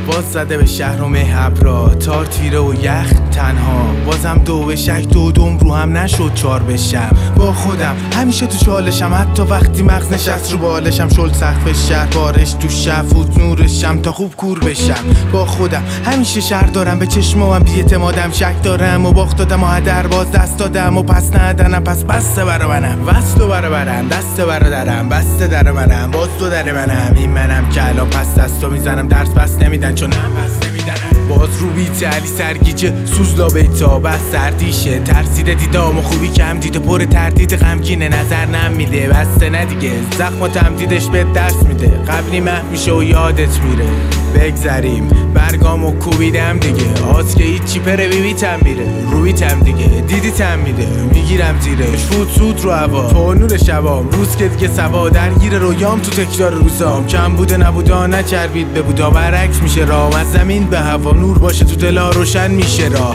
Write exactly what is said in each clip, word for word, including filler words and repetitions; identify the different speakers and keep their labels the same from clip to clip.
Speaker 1: باز زده به شهر و مهبرا، تار تیره و یخ تنها. بازم دو به شک دو دوم رو هم نشد چار بشم. با خودم همیشه تو چالشم، حتی وقتی مغز نشست رو بالشم. شل سقف شهر بارش تو شفوت نورشم تا خوب کور بشم. با خودم همیشه شهر دارم، به چشمام بی‌اعتمادم، شک دارم و باخت دادم و هدر باز دست دادم و پس ندنم. پس بسته برا منم، وصل و برا برم، دست برادرم، بسته در منم، باز تو در منم. این منم که الان پس دستو میزنم، درس پس نمیدن چون هم پس نمیدنم. باز رو بیت علی سرگیجه سوزلا بیتا بس سردیشه. ترسیده دیدام و خوبی کم دیده، پر تردید غمگینه، نظر نمیده. بسته نه دیگه زخم و تمدیدش به درس میده. قبلی محو میشه و یادت میره. بگذریم برگامو کوبیدم دیگه، آز که هیچی پره بیبیتم میره. رویتم دیگه دیدیتم میده، میگیرم زیرش فوت سود رو هوا. تو نور شبام روز که دیگه سوا، درگیر رویام تو تکرار روزام. کم بوده نبودا نچربید به بودا، برعکس میشه راه. از زمین به هوا نور باشه تو دلا، روشن میشه راه.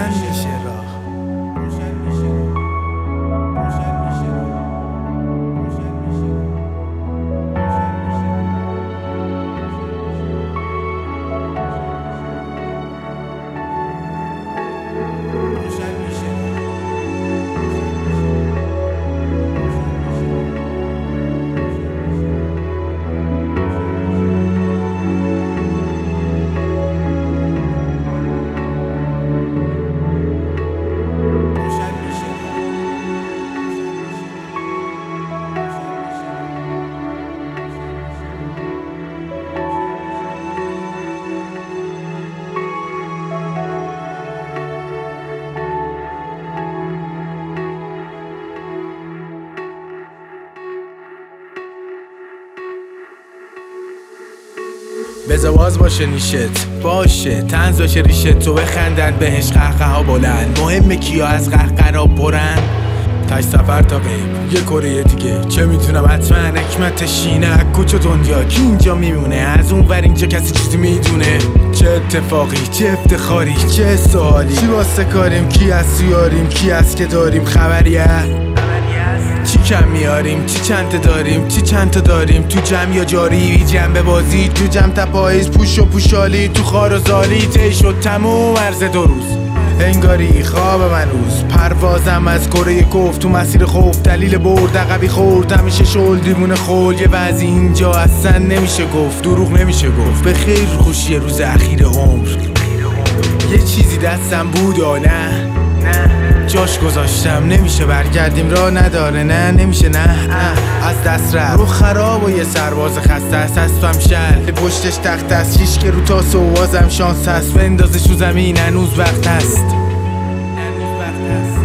Speaker 1: بذار باز باشه نیشت باشه، طنز باشه ریشت، تو بخندن بهش قهقه ها بلند. مهمه کیا از قهقرا برن، تاش سفر تا غیب یه کره دیگه. چه میتونم حتما حکمت شینه کجا دنیا کی اینجا میمونه، از اون ور اینجا کسی چیزی میدونه. چه اتفاقی چه افتخاری چه سوالی، چی واسه کاریم کی از سیاریم کی از که داریم خبریه. چی کم میاریم چی چند تا داریم چی چند تا داریم، تو جمع یا جاری جنبه بازی، تو جمع تا پاییز پوش و پوشالی، تو خار و زالی تی شد تموم عرض دو روز. انگاری خواب من روز پروازم از کره کف، تو مسیر خوف دلیل برد عقبی خورد. همیشه شل دیوونه خول، یه وضعی اینجا اصلا نمیشه گفت، دروغ نمیشه گفت. به خیر خوشی روز اخیر عمر، یه چیزی دستم بود و نه نه جاش گذاشتم، نمیشه برگردیم راه نداره. نه نمیشه نه از دست رفت رو خراب و یه سرباز خسته است. اسبم شل پشتش تخت است، هیچ که رو تاس و وازم شانس هست. بندازش رو زمین هنوز وقت هست.